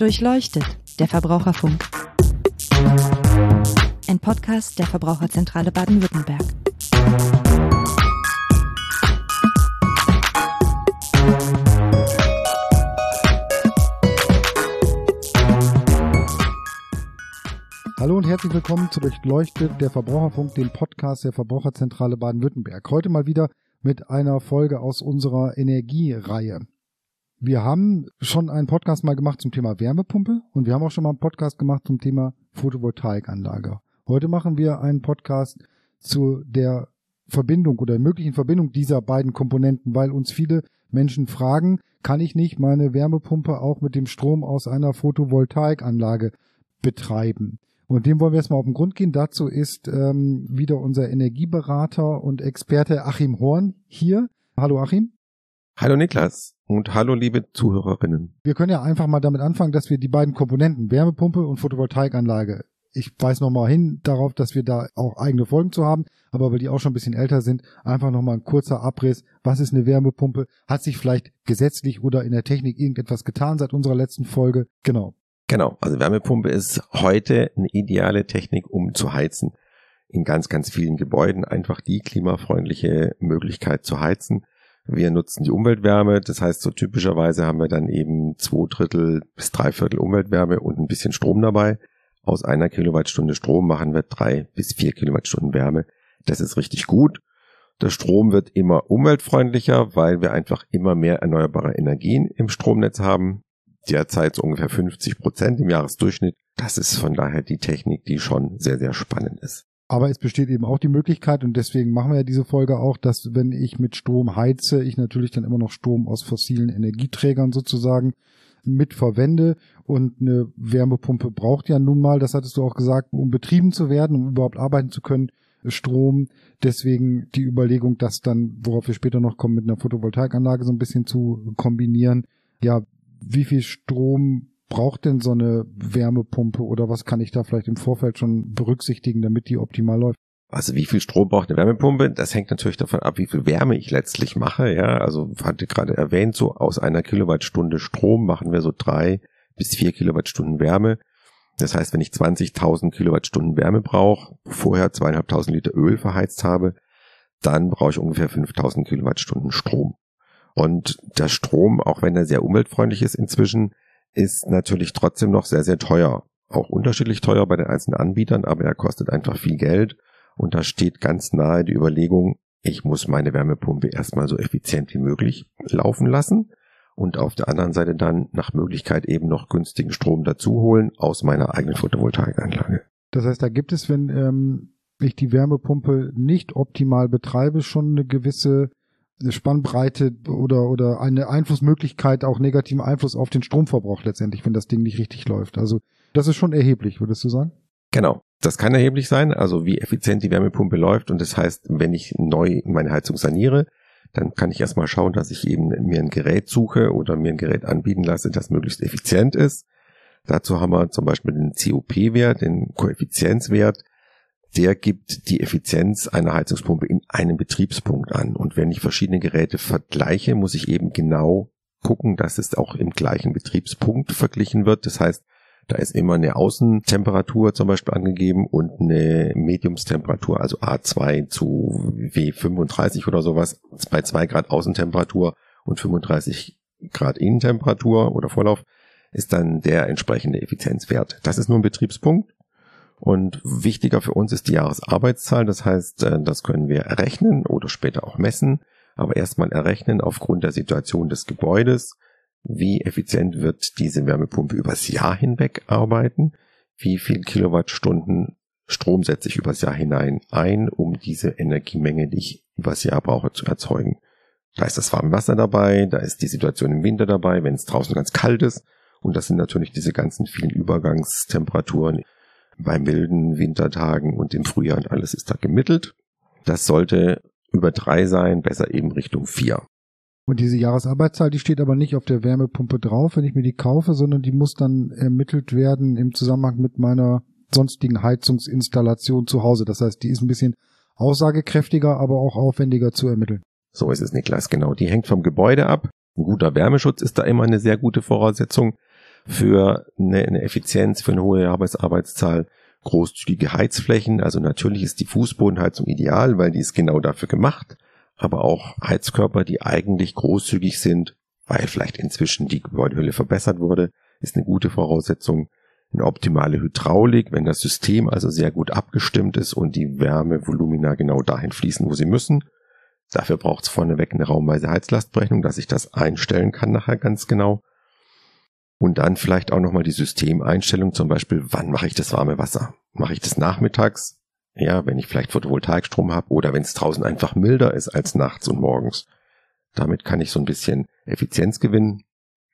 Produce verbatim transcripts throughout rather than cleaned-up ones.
Durchleuchtet, der Verbraucherfunk. Ein Podcast der Verbraucherzentrale Baden-Württemberg. Hallo und herzlich willkommen zu Durchleuchtet, der Verbraucherfunk, dem Podcast der Verbraucherzentrale Baden-Württemberg. Heute mal wieder mit einer Folge aus unserer Energiereihe. Wir haben schon einen Podcast mal gemacht zum Thema Wärmepumpe und wir haben auch schon mal einen Podcast gemacht zum Thema Photovoltaikanlage. Heute machen wir einen Podcast zu der Verbindung oder möglichen Verbindung dieser beiden Komponenten, weil uns viele Menschen fragen, kann ich nicht meine Wärmepumpe auch mit dem Strom aus einer Photovoltaikanlage betreiben? Und dem wollen wir jetzt mal auf den Grund gehen. Dazu ist ähm, wieder unser Energieberater und Experte Achim Horn hier. Hallo Achim. Hallo Niklas und hallo liebe Zuhörerinnen. Wir können ja einfach mal damit anfangen, dass wir die beiden Komponenten, Wärmepumpe und Photovoltaikanlage, ich weise nochmal hin darauf, dass wir da auch eigene Folgen zu haben, aber weil die auch schon ein bisschen älter sind, einfach nochmal ein kurzer Abriss. Was ist eine Wärmepumpe? Hat sich vielleicht gesetzlich oder in der Technik irgendetwas getan seit unserer letzten Folge? Genau. Genau, also Wärmepumpe ist heute eine ideale Technik, um zu heizen. In ganz, ganz vielen Gebäuden einfach die klimafreundliche Möglichkeit zu heizen. Wir nutzen die Umweltwärme, das heißt so typischerweise haben wir dann eben zwei Drittel bis drei Viertel Umweltwärme und ein bisschen Strom dabei. Aus einer Kilowattstunde Strom machen wir drei bis vier Kilowattstunden Wärme. Das ist richtig gut. Der Strom wird immer umweltfreundlicher, weil wir einfach immer mehr erneuerbare Energien im Stromnetz haben. Derzeit so ungefähr fünfzig Prozent im Jahresdurchschnitt. Das ist von daher die Technik, die schon sehr, sehr spannend ist. Aber es besteht eben auch die Möglichkeit, und deswegen machen wir ja diese Folge auch, dass wenn ich mit Strom heize, ich natürlich dann immer noch Strom aus fossilen Energieträgern sozusagen mit verwende. Und eine Wärmepumpe braucht ja nun mal, das hattest du auch gesagt, um betrieben zu werden, um überhaupt arbeiten zu können, Strom. Deswegen die Überlegung, das dann, worauf wir später noch kommen, mit einer Photovoltaikanlage so ein bisschen zu kombinieren. Ja, wie viel Strom braucht denn so eine Wärmepumpe oder was kann ich da vielleicht im Vorfeld schon berücksichtigen, damit die optimal läuft? Also wie viel Strom braucht eine Wärmepumpe? Das hängt natürlich davon ab, wie viel Wärme ich letztlich mache. Ja, also hatte gerade erwähnt, so aus einer Kilowattstunde Strom machen wir so drei bis vier Kilowattstunden Wärme. Das heißt, wenn ich zwanzigtausend Kilowattstunden Wärme brauche, vorher zweieinhalbtausend Liter Öl verheizt habe, dann brauche ich ungefähr fünftausend Kilowattstunden Strom. Und der Strom, auch wenn er sehr umweltfreundlich ist inzwischen, ist natürlich trotzdem noch sehr, sehr teuer. Auch unterschiedlich teuer bei den einzelnen Anbietern, aber er kostet einfach viel Geld. Und da steht ganz nahe die Überlegung, ich muss meine Wärmepumpe erstmal so effizient wie möglich laufen lassen und auf der anderen Seite dann nach Möglichkeit eben noch günstigen Strom dazu holen aus meiner eigenen Photovoltaikanlage. Das heißt, da gibt es, wenn ähm, ich die Wärmepumpe nicht optimal betreibe, schon eine gewisse Spannbreite oder oder eine Einflussmöglichkeit, auch negativen Einfluss auf den Stromverbrauch letztendlich, wenn das Ding nicht richtig läuft. Also das ist schon erheblich, würdest du sagen? Genau, das kann erheblich sein, also wie effizient die Wärmepumpe läuft. Und das heißt, wenn ich neu meine Heizung saniere, dann kann ich erstmal schauen, dass ich eben mir ein Gerät suche oder mir ein Gerät anbieten lasse, das möglichst effizient ist. Dazu haben wir zum Beispiel den C O P-Wert, den Koeffizienzwert. Der gibt die Effizienz einer Heizungspumpe in einem Betriebspunkt an. Und wenn ich verschiedene Geräte vergleiche, muss ich eben genau gucken, dass es auch im gleichen Betriebspunkt verglichen wird. Das heißt, da ist immer eine Außentemperatur zum Beispiel angegeben und eine Mediumstemperatur, also A zwei zu W fünfunddreißig oder sowas, bei zwei Grad Außentemperatur und fünfunddreißig Grad Innentemperatur oder Vorlauf ist dann der entsprechende Effizienzwert. Das ist nur ein Betriebspunkt. Und wichtiger für uns ist die Jahresarbeitszahl, das heißt, das können wir errechnen oder später auch messen, aber erstmal errechnen aufgrund der Situation des Gebäudes, wie effizient wird diese Wärmepumpe übers Jahr hinweg arbeiten, wie viel Kilowattstunden Strom setze ich übers Jahr hinein ein, um diese Energiemenge, die ich übers Jahr brauche, zu erzeugen. Da ist das warme Wasser dabei, da ist die Situation im Winter dabei, wenn es draußen ganz kalt ist und das sind natürlich diese ganzen vielen Übergangstemperaturen bei milden Wintertagen und im Frühjahr und alles ist da gemittelt. Das sollte über drei sein, besser eben Richtung vier. Und diese Jahresarbeitszahl, die steht aber nicht auf der Wärmepumpe drauf, wenn ich mir die kaufe, sondern die muss dann ermittelt werden im Zusammenhang mit meiner sonstigen Heizungsinstallation zu Hause. Das heißt, die ist ein bisschen aussagekräftiger, aber auch aufwendiger zu ermitteln. So ist es, Niklas, genau. Die hängt vom Gebäude ab. Ein guter Wärmeschutz ist da immer eine sehr gute Voraussetzung. für eine, eine Effizienz, für eine hohe Arbeitsarbeitszahl großzügige Heizflächen. Also natürlich ist die Fußbodenheizung ideal, weil die ist genau dafür gemacht. Aber auch Heizkörper, die eigentlich großzügig sind, weil vielleicht inzwischen die Gebäudehülle verbessert wurde, ist eine gute Voraussetzung. Eine optimale Hydraulik, wenn das System also sehr gut abgestimmt ist und die Wärmevolumina genau dahin fließen, wo sie müssen. Dafür braucht es vorneweg eine raumweise Heizlastberechnung, dass ich das einstellen kann nachher ganz genau. Und dann vielleicht auch nochmal die Systemeinstellung, zum Beispiel, wann mache ich das warme Wasser? Mache ich das nachmittags? Ja, wenn ich vielleicht Photovoltaikstrom habe oder wenn es draußen einfach milder ist als nachts und morgens. Damit kann ich so ein bisschen Effizienz gewinnen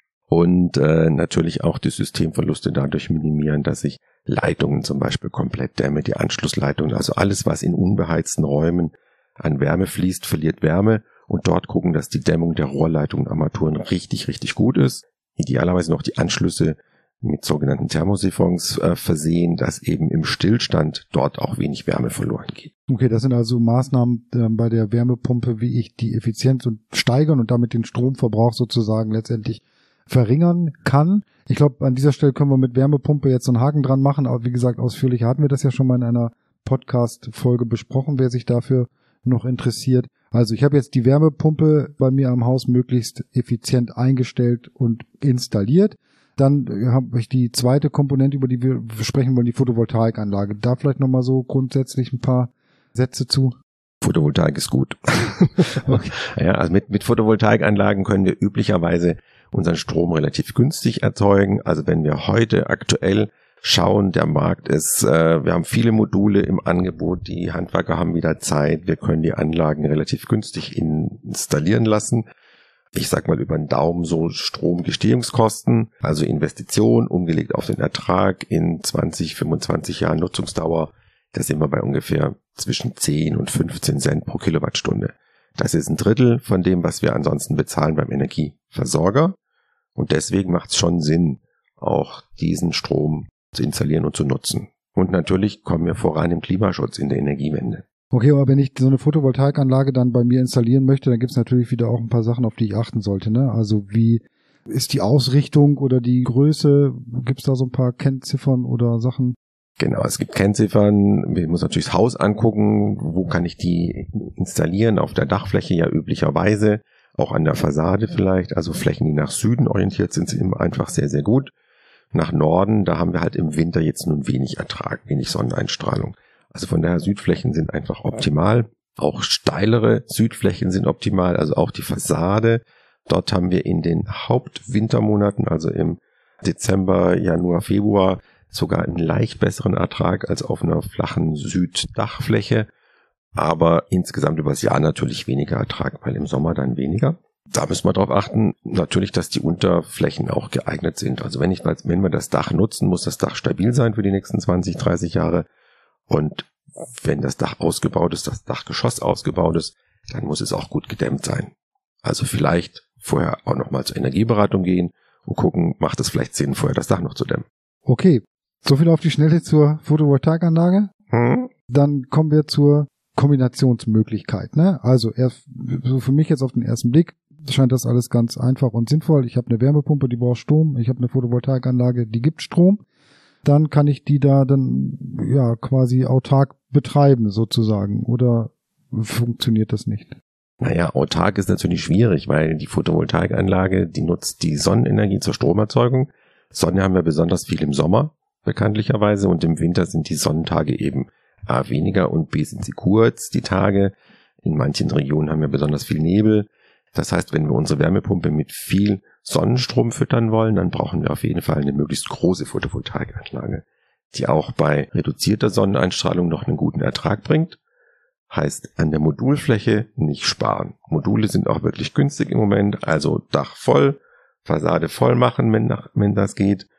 und äh, natürlich auch die Systemverluste dadurch minimieren, dass ich Leitungen zum Beispiel komplett dämme, die Anschlussleitungen, also alles, was in unbeheizten Räumen an Wärme fließt, verliert Wärme und dort gucken, dass die Dämmung der Rohrleitungen und Armaturen richtig, richtig gut ist. Idealerweise noch die Anschlüsse mit sogenannten Thermosiphons äh, versehen, dass eben im Stillstand dort auch wenig Wärme verloren geht. Okay, das sind also Maßnahmen äh, bei der Wärmepumpe, wie ich die Effizienz und steigern und damit den Stromverbrauch sozusagen letztendlich verringern kann. Ich glaube, an dieser Stelle können wir mit Wärmepumpe jetzt so einen Haken dran machen, aber wie gesagt, ausführlich hatten wir das ja schon mal in einer Podcast-Folge besprochen, wer sich dafür noch interessiert. Also ich habe jetzt die Wärmepumpe bei mir am Haus möglichst effizient eingestellt und installiert. Dann habe ich die zweite Komponente, über die wir sprechen wollen, die Photovoltaikanlage. Da vielleicht nochmal so grundsätzlich ein paar Sätze zu. Photovoltaik ist gut. Okay. Ja, also mit, mit Photovoltaikanlagen können wir üblicherweise unseren Strom relativ günstig erzeugen. Also wenn wir heute aktuell schauen, der Markt ist, äh, wir haben viele Module im Angebot, die Handwerker haben wieder Zeit, wir können die Anlagen relativ günstig installieren lassen. Ich sag mal über den Daumen so Stromgestehungskosten, also Investition umgelegt auf den Ertrag in zwanzig, fünfundzwanzig Jahren Nutzungsdauer, da sind wir bei ungefähr zwischen zehn und fünfzehn Cent pro Kilowattstunde. Das ist ein Drittel von dem, was wir ansonsten bezahlen beim Energieversorger und deswegen macht es schon Sinn, auch diesen Strom zu installieren und zu nutzen. Und natürlich kommen wir voran im Klimaschutz, in der Energiewende. Okay, aber wenn ich so eine Photovoltaikanlage dann bei mir installieren möchte, dann gibt es natürlich wieder auch ein paar Sachen, auf die ich achten sollte, ne? Also wie ist die Ausrichtung oder die Größe? Gibt es da so ein paar Kennziffern oder Sachen? Genau, es gibt Kennziffern. Ich muss natürlich das Haus angucken. Wo kann ich die installieren? Auf der Dachfläche ja üblicherweise. Auch an der Fassade vielleicht. Also Flächen, die nach Süden orientiert sind, sind einfach sehr, sehr gut. Nach Norden, da haben wir halt im Winter jetzt nun wenig Ertrag, wenig Sonneneinstrahlung. Also von daher Südflächen sind einfach optimal. Auch steilere Südflächen sind optimal, also auch die Fassade. Dort haben wir in den Hauptwintermonaten, also im Dezember, Januar, Februar, sogar einen leicht besseren Ertrag als auf einer flachen Süddachfläche. Aber insgesamt übers Jahr natürlich weniger Ertrag, weil im Sommer dann weniger. Da müssen wir darauf achten, natürlich, dass die Unterflächen auch geeignet sind. Also wenn ich, wenn wir das Dach nutzen, muss das Dach stabil sein für die nächsten zwanzig, dreißig Jahre. Und wenn das Dach ausgebaut ist, das Dachgeschoss ausgebaut ist, dann muss es auch gut gedämmt sein. Also vielleicht vorher auch nochmal zur Energieberatung gehen und gucken, macht es vielleicht Sinn, vorher das Dach noch zu dämmen. Okay, so viel auf die Schnelle zur Photovoltaikanlage. Hm? Dann kommen wir zur Kombinationsmöglichkeit, ne? Also erst, so für mich jetzt auf den ersten Blick scheint das alles ganz einfach und sinnvoll. Ich habe eine Wärmepumpe, die braucht Strom. Ich habe eine Photovoltaikanlage, die gibt Strom. Dann kann ich die da dann ja quasi autark betreiben sozusagen. Oder funktioniert das nicht? Naja, autark ist natürlich schwierig, weil die Photovoltaikanlage, die nutzt die Sonnenenergie zur Stromerzeugung. Sonne haben wir besonders viel im Sommer, bekanntlicherweise, und im Winter sind die Sonnentage eben A weniger und B sind sie kurz, die Tage. In manchen Regionen haben wir besonders viel Nebel. Das heißt, wenn wir unsere Wärmepumpe mit viel Sonnenstrom füttern wollen, dann brauchen wir auf jeden Fall eine möglichst große Photovoltaikanlage, die auch bei reduzierter Sonneneinstrahlung noch einen guten Ertrag bringt. Heißt, an der Modulfläche nicht sparen. Module sind auch wirklich günstig im Moment, also Dach voll, Fassade voll machen, wenn, nach, wenn das geht.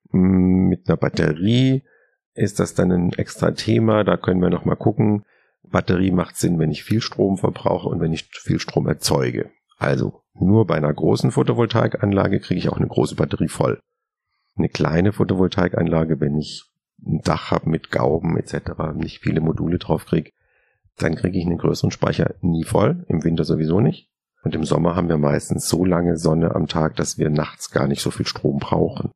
Mit einer Batterie ist das dann ein extra Thema, da können wir noch mal gucken. Batterie macht Sinn, wenn ich viel Strom verbrauche und wenn ich viel Strom erzeuge. Also nur bei einer großen Photovoltaikanlage kriege ich auch eine große Batterie voll. Eine kleine Photovoltaikanlage, wenn ich ein Dach habe mit Gauben et cetera, nicht viele Module drauf kriege, dann kriege ich einen größeren Speicher nie voll, im Winter sowieso nicht. Und im Sommer haben wir meistens so lange Sonne am Tag, dass wir nachts gar nicht so viel Strom brauchen.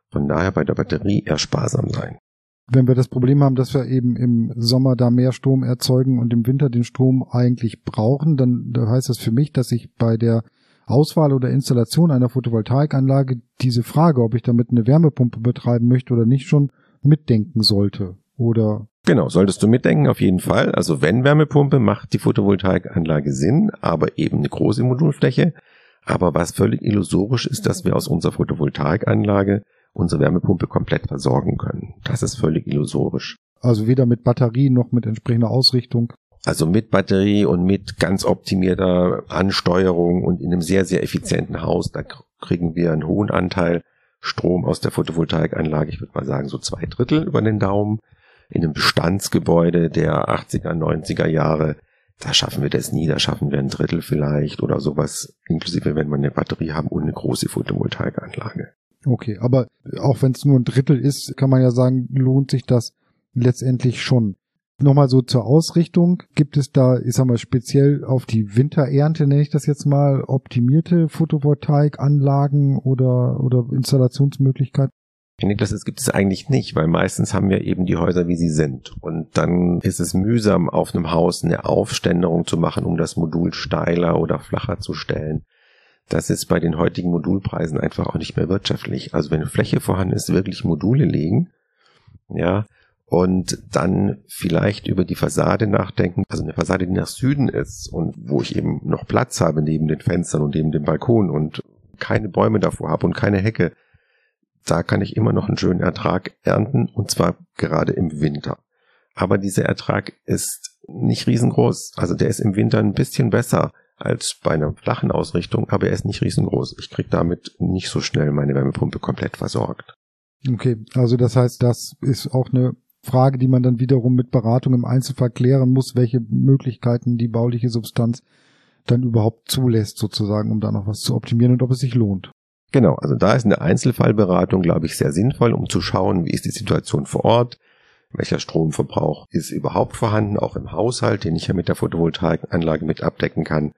Von daher bei der Batterie eher sparsam sein. Wenn wir das Problem haben, dass wir eben im Sommer da mehr Strom erzeugen und im Winter den Strom eigentlich brauchen, dann heißt das für mich, dass ich bei der Auswahl oder Installation einer Photovoltaikanlage diese Frage, ob ich damit eine Wärmepumpe betreiben möchte oder nicht, schon mitdenken sollte. Oder Genau, solltest du mitdenken, auf jeden Fall. Also wenn Wärmepumpe, macht die Photovoltaikanlage Sinn, aber eben eine große Modulfläche. Aber was völlig illusorisch ist, dass wir aus unserer Photovoltaikanlage unsere Wärmepumpe komplett versorgen können. Das ist völlig illusorisch. Also weder mit Batterie noch mit entsprechender Ausrichtung. Also mit Batterie und mit ganz optimierter Ansteuerung und in einem sehr, sehr effizienten Haus, da kriegen wir einen hohen Anteil Strom aus der Photovoltaikanlage. Ich würde mal sagen so zwei Drittel über den Daumen. In einem Bestandsgebäude der achtziger, neunziger Jahre, da schaffen wir das nie, da schaffen wir ein Drittel vielleicht oder sowas, inklusive wenn wir eine Batterie haben und eine große Photovoltaikanlage. Okay, aber auch wenn es nur ein Drittel ist, kann man ja sagen, lohnt sich das letztendlich schon. Nochmal so zur Ausrichtung, gibt es da, ich sag mal, speziell auf die Winterernte, nenne ich das jetzt mal, optimierte Photovoltaikanlagen oder, oder Installationsmöglichkeiten? Niklas, das gibt es eigentlich nicht, weil meistens haben wir eben die Häuser, wie sie sind. Und dann ist es mühsam, auf einem Haus eine Aufständerung zu machen, um das Modul steiler oder flacher zu stellen. Das ist bei den heutigen Modulpreisen einfach auch nicht mehr wirtschaftlich. Also wenn Fläche vorhanden ist, wirklich Module legen, ja, und dann vielleicht über die Fassade nachdenken, also eine Fassade, die nach Süden ist und wo ich eben noch Platz habe neben den Fenstern und neben dem Balkon und keine Bäume davor habe und keine Hecke, da kann ich immer noch einen schönen Ertrag ernten, und zwar gerade im Winter. Aber dieser Ertrag ist nicht riesengroß, also der ist im Winter ein bisschen besser als bei einer flachen Ausrichtung, aber er ist nicht riesengroß. Ich kriege damit nicht so schnell meine Wärmepumpe komplett versorgt. Okay, also das heißt, das ist auch eine Frage, die man dann wiederum mit Beratung im Einzelfall klären muss, welche Möglichkeiten die bauliche Substanz dann überhaupt zulässt, sozusagen, um da noch was zu optimieren und ob es sich lohnt. Genau, also da ist eine Einzelfallberatung, glaube ich, sehr sinnvoll, um zu schauen, wie ist die Situation vor Ort, welcher Stromverbrauch ist überhaupt vorhanden, auch im Haushalt, den ich ja mit der Photovoltaikanlage mit abdecken kann.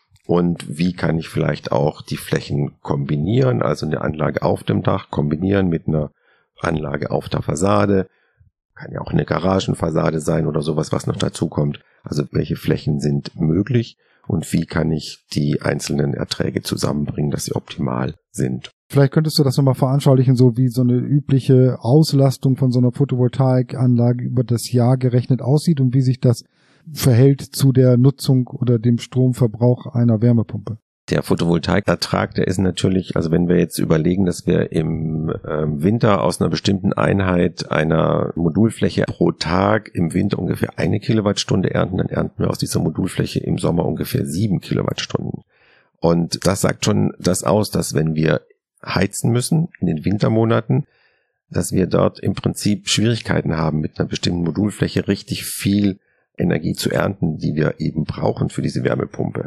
Und wie kann ich vielleicht auch die Flächen kombinieren, also eine Anlage auf dem Dach kombinieren mit einer Anlage auf der Fassade. Kann ja auch eine Garagenfassade sein oder sowas, was noch dazu kommt. Also welche Flächen sind möglich und wie kann ich die einzelnen Erträge zusammenbringen, dass sie optimal sind. Vielleicht könntest du das nochmal veranschaulichen, so wie so eine übliche Auslastung von so einer Photovoltaikanlage über das Jahr gerechnet aussieht und wie sich das verhält zu der Nutzung oder dem Stromverbrauch einer Wärmepumpe. Der Photovoltaikertrag, der ist natürlich, also wenn wir jetzt überlegen, dass wir im äh, Winter aus einer bestimmten Einheit einer Modulfläche pro Tag im Winter ungefähr eine Kilowattstunde ernten, dann ernten wir aus dieser Modulfläche im Sommer ungefähr sieben Kilowattstunden. Und das sagt schon das aus, dass wenn wir heizen müssen in den Wintermonaten, dass wir dort im Prinzip Schwierigkeiten haben, mit einer bestimmten Modulfläche richtig viel Energie zu ernten, die wir eben brauchen für diese Wärmepumpe.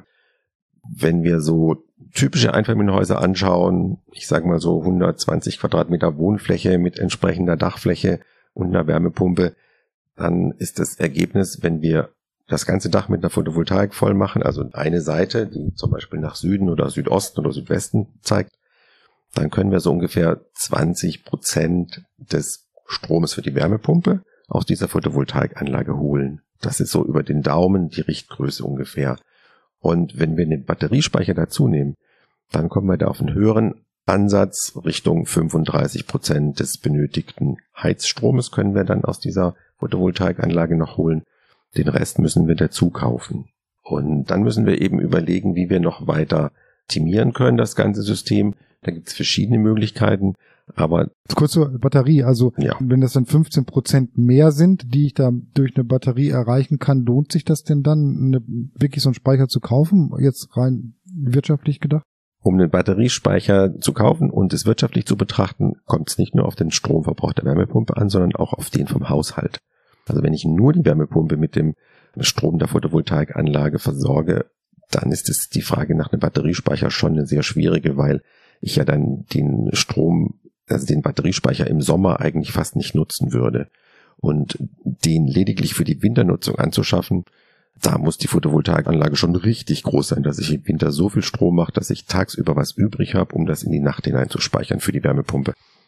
Wenn wir so typische Einfamilienhäuser anschauen, ich sage mal so hundertzwanzig Quadratmeter Wohnfläche mit entsprechender Dachfläche und einer Wärmepumpe, dann ist das Ergebnis, wenn wir das ganze Dach mit einer Photovoltaik voll machen, also eine Seite, die zum Beispiel nach Süden oder Südosten oder Südwesten zeigt, dann können wir so ungefähr zwanzig Prozent des Stromes für die Wärmepumpe aus dieser Photovoltaikanlage holen. Das ist so über den Daumen die Richtgröße ungefähr. Und wenn wir den Batteriespeicher dazu nehmen, dann kommen wir da auf einen höheren Ansatz Richtung fünfunddreißig Prozent des benötigten Heizstromes können wir dann aus dieser Photovoltaikanlage noch holen. Den Rest müssen wir dazu kaufen. Und dann müssen wir eben überlegen, wie wir noch weiter optimieren können, das ganze System. Da gibt es verschiedene Möglichkeiten. Aber kurz zur Batterie, also ja. Wenn das dann fünfzehn Prozent mehr sind, die ich da durch eine Batterie erreichen kann, lohnt sich das denn dann, eine, wirklich so einen Speicher zu kaufen, jetzt rein wirtschaftlich gedacht? Um einen Batteriespeicher zu kaufen und es wirtschaftlich zu betrachten, kommt es nicht nur auf den Stromverbrauch der Wärmepumpe an, sondern auch auf den vom Haushalt. Also wenn ich nur die Wärmepumpe mit dem Strom der Photovoltaikanlage versorge, dann ist es die Frage nach einem Batteriespeicher schon eine sehr schwierige, weil ich ja dann den Strom, also den Batteriespeicher im Sommer eigentlich fast nicht nutzen würde. Und den lediglich für die Winternutzung anzuschaffen, da muss die Photovoltaikanlage schon richtig groß sein, dass ich im Winter so viel Strom mache, dass ich tagsüber was übrig habe, um das in die Nacht hinein zu speichern für die Wärmepumpe.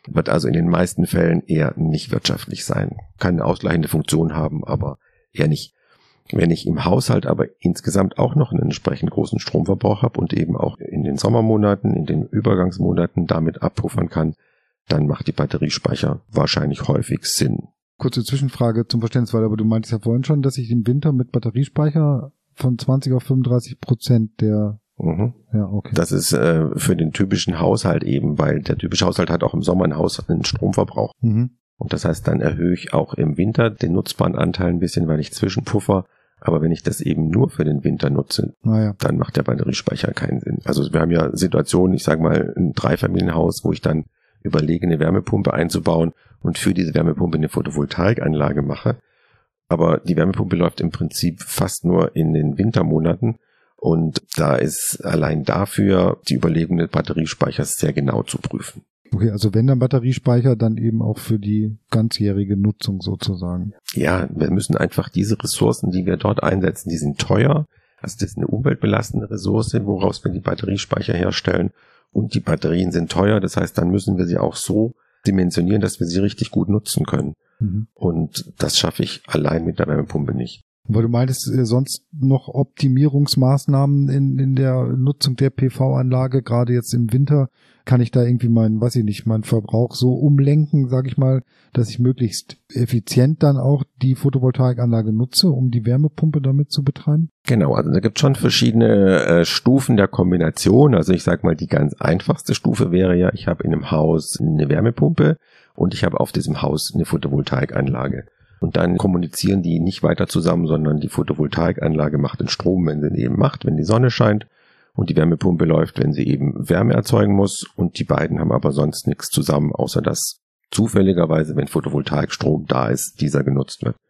Wird also in den meisten Fällen eher nicht wirtschaftlich sein. Kann eine ausgleichende Funktion haben, aber eher nicht. Wenn ich im Haushalt aber insgesamt auch noch einen entsprechend großen Stromverbrauch habe und eben auch in den Sommermonaten, in den Übergangsmonaten damit abpuffern kann, dann macht die Batteriespeicher wahrscheinlich häufig Sinn. Kurze Zwischenfrage zum Verständnis, weil aber du meintest ja vorhin schon, dass ich im Winter mit Batteriespeicher von zwanzig auf fünfunddreißig Prozent der... Mhm. Ja, okay. Das ist äh, für den typischen Haushalt eben, weil der typische Haushalt hat auch im Sommer ein Haus einen Stromverbrauch. Mhm. Und das heißt, dann erhöhe ich auch im Winter den nutzbaren Anteil ein bisschen, weil ich zwischenpuffer. Aber wenn ich das eben nur für den Winter nutze, naja, dann macht der Batteriespeicher keinen Sinn. Also wir haben ja Situationen, ich sage mal ein Dreifamilienhaus, wo ich dann überlege, eine Wärmepumpe einzubauen und für diese Wärmepumpe eine Photovoltaikanlage mache. Aber die Wärmepumpe läuft im Prinzip fast nur in den Wintermonaten. Und da ist allein dafür die Überlegung des Batteriespeichers sehr genau zu prüfen. Okay, also wenn dann Batteriespeicher, dann eben auch für die ganzjährige Nutzung sozusagen. Ja, wir müssen einfach diese Ressourcen, die wir dort einsetzen, die sind teuer. Also das ist eine umweltbelastende Ressource, woraus wir die Batteriespeicher herstellen. Und die Batterien sind teuer, das heißt, dann müssen wir sie auch so dimensionieren, dass wir sie richtig gut nutzen können. Mhm. Und das schaffe ich allein mit der Wärmepumpe nicht. Weil du meintest, äh, sonst noch Optimierungsmaßnahmen in, in der Nutzung der P V-Anlage, gerade jetzt im Winter, kann ich da irgendwie meinen, weiß ich nicht, meinen Verbrauch so umlenken, sage ich mal, dass ich möglichst effizient dann auch die Photovoltaikanlage nutze, um die Wärmepumpe damit zu betreiben? Genau, also da gibt es schon verschiedene äh, Stufen der Kombination. Also ich sage mal, die ganz einfachste Stufe wäre ja, ich habe in einem Haus eine Wärmepumpe und ich habe auf diesem Haus eine Photovoltaikanlage. Und dann kommunizieren die nicht weiter zusammen, sondern die Photovoltaikanlage macht den Strom, wenn sie eben macht, wenn die Sonne scheint. Und die Wärmepumpe läuft, wenn sie eben Wärme erzeugen muss. Und die beiden haben aber sonst nichts zusammen, außer dass zufälligerweise, wenn Photovoltaikstrom da ist, dieser genutzt wird.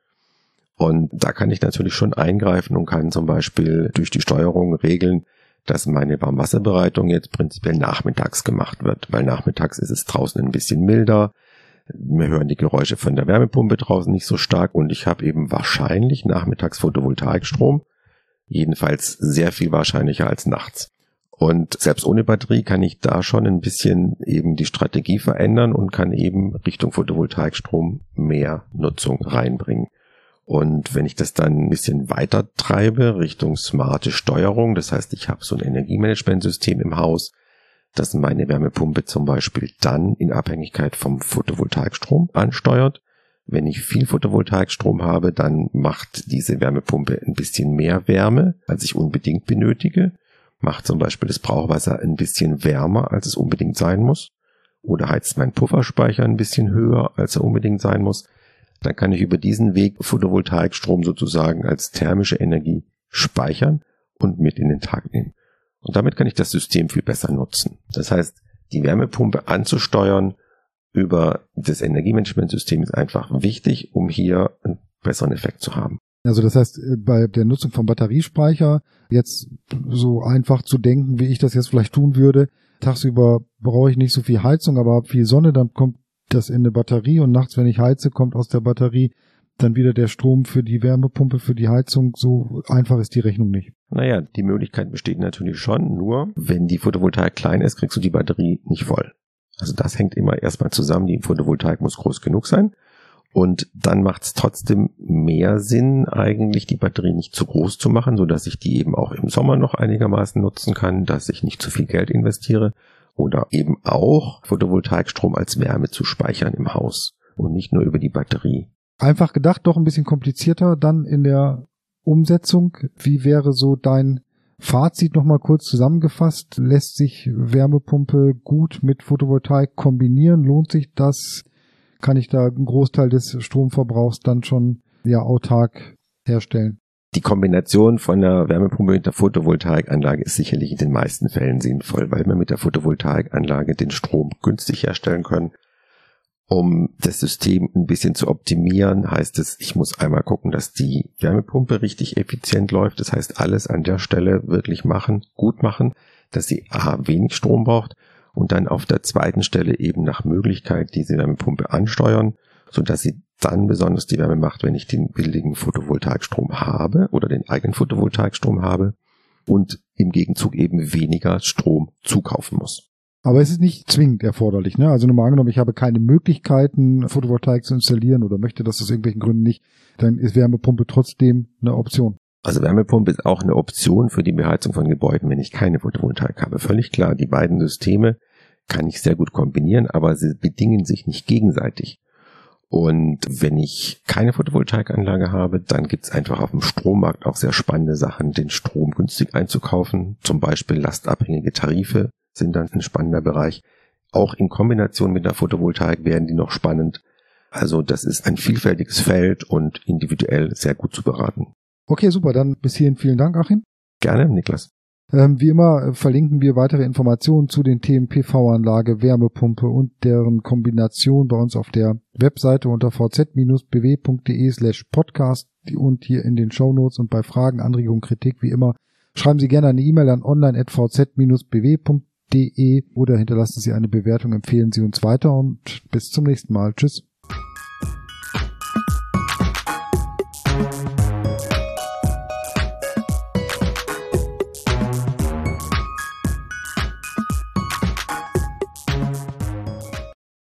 Und da kann ich natürlich schon eingreifen und kann zum Beispiel durch die Steuerung regeln, dass meine Warmwasserbereitung jetzt prinzipiell nachmittags gemacht wird. Weil nachmittags ist es draußen ein bisschen milder. Wir hören die Geräusche von der Wärmepumpe draußen nicht so stark und ich habe eben wahrscheinlich nachmittags Photovoltaikstrom, jedenfalls sehr viel wahrscheinlicher als nachts. Und selbst ohne Batterie kann ich da schon ein bisschen eben die Strategie verändern und kann eben Richtung Photovoltaikstrom mehr Nutzung reinbringen. Und wenn ich das dann ein bisschen weiter treibe Richtung smarte Steuerung, das heißt, ich habe so ein Energiemanagementsystem im Haus, dass meine Wärmepumpe zum Beispiel dann in Abhängigkeit vom Photovoltaikstrom ansteuert. Wenn ich viel Photovoltaikstrom habe, dann macht diese Wärmepumpe ein bisschen mehr Wärme, als ich unbedingt benötige. Macht zum Beispiel das Brauchwasser ein bisschen wärmer, als es unbedingt sein muss. Oder heizt mein Pufferspeicher ein bisschen höher, als er unbedingt sein muss. Dann kann ich über diesen Weg Photovoltaikstrom sozusagen als thermische Energie speichern und mit in den Tag nehmen. Und damit kann ich das System viel besser nutzen. Das heißt, die Wärmepumpe anzusteuern über das Energiemanagementsystem ist einfach wichtig, um hier einen besseren Effekt zu haben. Also das heißt, bei der Nutzung von Batteriespeicher jetzt so einfach zu denken, wie ich das jetzt vielleicht tun würde, tagsüber brauche ich nicht so viel Heizung, aber habe viel Sonne, dann kommt das in eine Batterie und nachts, wenn ich heize, kommt aus der Batterie dann wieder der Strom für die Wärmepumpe, für die Heizung. So einfach ist die Rechnung nicht. Naja, die Möglichkeit besteht natürlich schon, nur wenn die Photovoltaik klein ist, kriegst du die Batterie nicht voll. Also das hängt immer erstmal zusammen, die Photovoltaik muss groß genug sein und dann macht es trotzdem mehr Sinn, eigentlich die Batterie nicht zu groß zu machen, sodass ich die eben auch im Sommer noch einigermaßen nutzen kann, dass ich nicht zu viel Geld investiere oder eben auch Photovoltaikstrom als Wärme zu speichern im Haus und nicht nur über die Batterie. Einfach gedacht, doch ein bisschen komplizierter dann in der Umsetzung. Wie wäre so dein Fazit nochmal kurz zusammengefasst? Lässt sich Wärmepumpe gut mit Photovoltaik kombinieren? Lohnt sich das? Kann ich da einen Großteil des Stromverbrauchs dann schon ja autark herstellen? Die Kombination von der Wärmepumpe mit der Photovoltaikanlage ist sicherlich in den meisten Fällen sinnvoll, weil wir mit der Photovoltaikanlage den Strom günstig herstellen können. Um das System ein bisschen zu optimieren, heißt es, ich muss einmal gucken, dass die Wärmepumpe richtig effizient läuft. Das heißt, alles an der Stelle wirklich machen, gut machen, dass sie A, wenig Strom braucht und dann auf der zweiten Stelle eben nach Möglichkeit diese Wärmepumpe ansteuern, sodass sie dann besonders die Wärme macht, wenn ich den billigen Photovoltaikstrom habe oder den eigenen Photovoltaikstrom habe und im Gegenzug eben weniger Strom zukaufen muss. Aber es ist nicht zwingend erforderlich, ne? Also nur mal angenommen, ich habe keine Möglichkeiten, Photovoltaik zu installieren oder möchte das aus irgendwelchen Gründen nicht, dann ist Wärmepumpe trotzdem eine Option. Also Wärmepumpe ist auch eine Option für die Beheizung von Gebäuden, wenn ich keine Photovoltaik habe. Völlig klar, die beiden Systeme kann ich sehr gut kombinieren, aber sie bedingen sich nicht gegenseitig. Und wenn ich keine Photovoltaikanlage habe, dann gibt es einfach auf dem Strommarkt auch sehr spannende Sachen, den Strom günstig einzukaufen. Zum Beispiel lastabhängige Tarife sind dann ein spannender Bereich. Auch in Kombination mit der Photovoltaik werden die noch spannend. Also das ist ein vielfältiges Feld und individuell sehr gut zu beraten. Okay, super. Dann bis hierhin vielen Dank, Achim. Gerne, Niklas. Ähm, wie immer äh, verlinken wir weitere Informationen zu den Themen P V-Anlage, Wärmepumpe und deren Kombination bei uns auf der Webseite unter v z bindestrich b w punkt d e slash podcast und hier in den Shownotes. Und bei Fragen, Anregungen, Kritik wie immer schreiben Sie gerne eine E-Mail an online at v z bindestrich b w punkt d e oder hinterlassen Sie eine Bewertung, empfehlen Sie uns weiter und bis zum nächsten Mal. Tschüss.